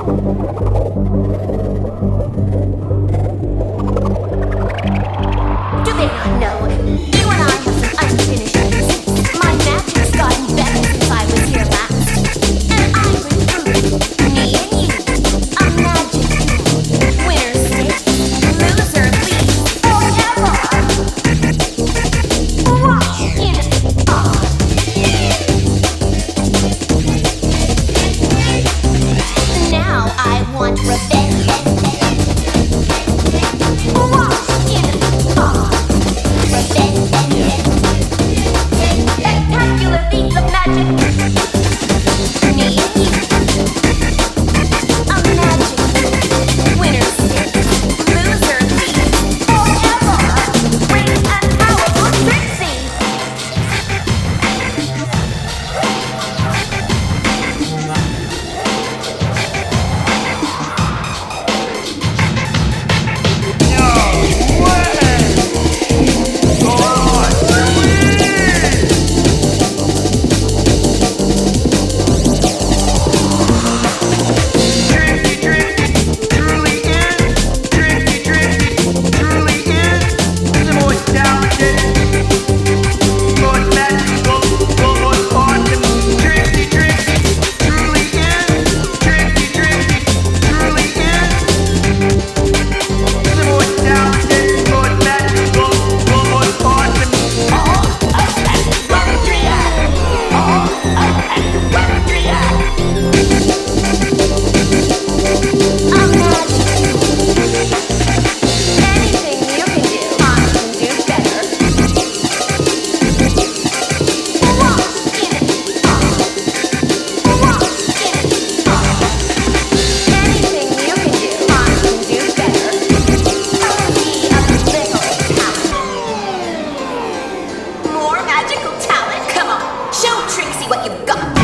Do they not know? You and I have some unfinished business. My magic's gotten better since I was here last. And I bring proof. Me and you. A magic duel. Winner stays. Loser leaves. Forever. Watch in awe. Now I want revenge. Watch in awe. Revenge. Spectacular feats of magic. Me and you. A magic duel. Winner stays. Loser leaves. Forever. Great and powerful Trixie. More magical talent? Come on, show Trixie what you've got.